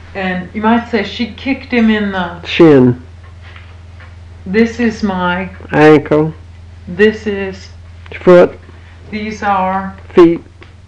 And you might say she kicked him in the shin, this is my, ankle, this is, foot, these are, feet.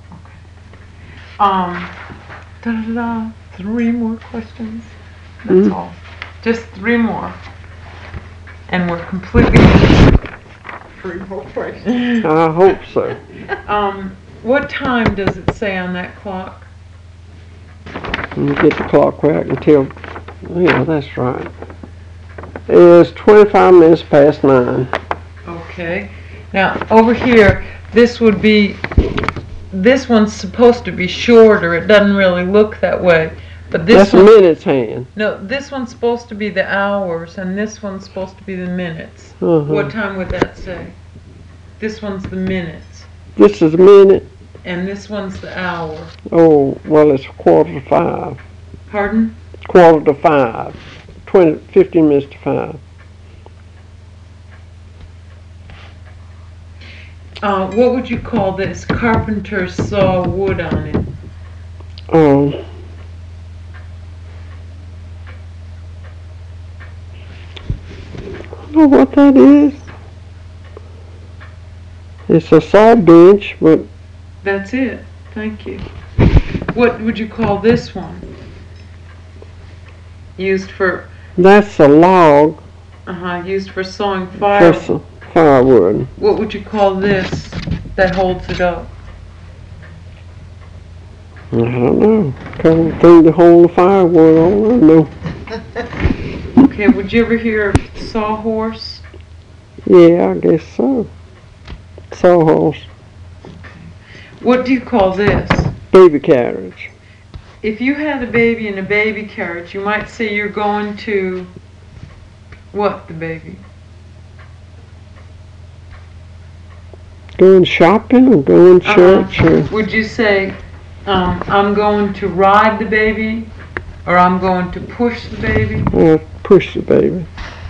da-da-da, 3 more questions. That's all. Just 3 more. And we're completely 3 more questions. I hope so. What time does it say on that clock? Let me get the clock where I can tell. Yeah, that's right. It's 25 minutes past 9. Okay. Now, over here, this would be, this one's supposed to be shorter. It doesn't really look that way. But this That's a one, minute's hand. no, this one's supposed to be the hours, and this one's supposed to be the minutes. What time would that say? This one's the minutes, This is a minute. and this one's the hour. Oh, well, it's 4:45. Pardon? 4:45. 15 minutes to 5. What would you call this? Carpenter saw wood on it. I don't know what that is. It's a saw bench, but That's it. Thank you. What would you call this one? Used for, that's a log used for sawing for firewood. firewood. What would you call this that holds it up? I don't know. Coming through the hole of firewood, I don't know. Okay, would you ever hear of sawhorse? Yeah, I guess so. Sawhorse. What do you call this? Baby carriage. If you had a baby in a baby carriage, you might say you're going to what, the baby? Going shopping or going church or Would you say, I'm going to ride the baby, or I'm going to push the baby? push the baby.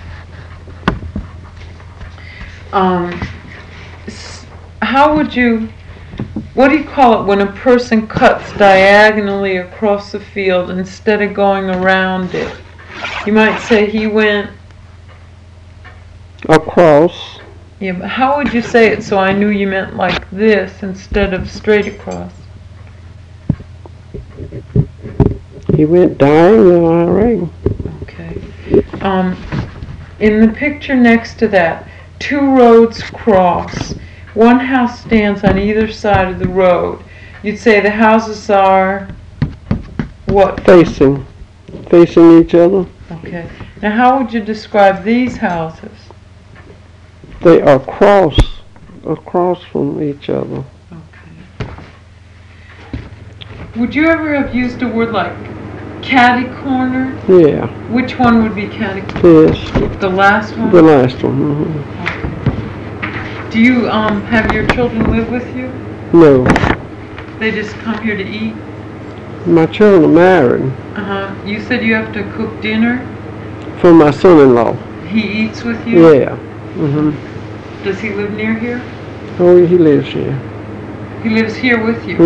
How would you, what do you call it when a person cuts diagonally across the field instead of going around it? You might say he went, Across. yeah, but how would you say it so I knew you meant like this instead of straight across? He went diagonal, I reckon. Okay. In the picture next to that, 2 roads cross. One house stands on either side of the road. You'd say the houses are what? Facing each other. Okay. Now how would you describe these houses? They are across from each other. Okay. Would you ever have used a word like catty corner? Yeah. Which one would be catty corner? This. The last one? The last one. Okay. Do you have your children live with you? No. They just come here to eat? My children are married. You said you have to cook dinner? For my son-in-law. He eats with you? Yeah. Does he live near here? Oh, he lives here. He lives here with you?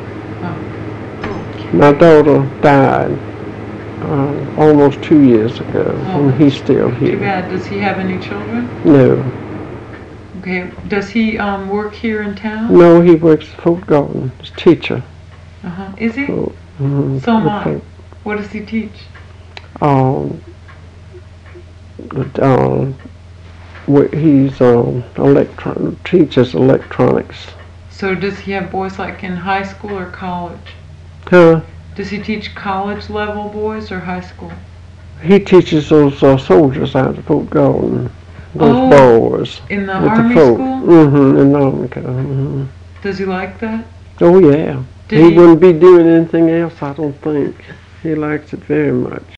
My daughter died almost 2 years ago, and he's still Too here. bad. Does he have any children? No. Okay. Does he work here in town? No, he works at Fort Garden. He's a teacher. Is he? So am I. What does he teach? He's teaches electronics. So does he have boys like in high school or college? Huh? Does he teach college level boys or high school? He teaches those soldiers out at Fort Garden. Those boys. In the with Army the folk. school? In the Army. Does he like that? Oh yeah. He wouldn't be doing anything else, I don't think. He likes it very much.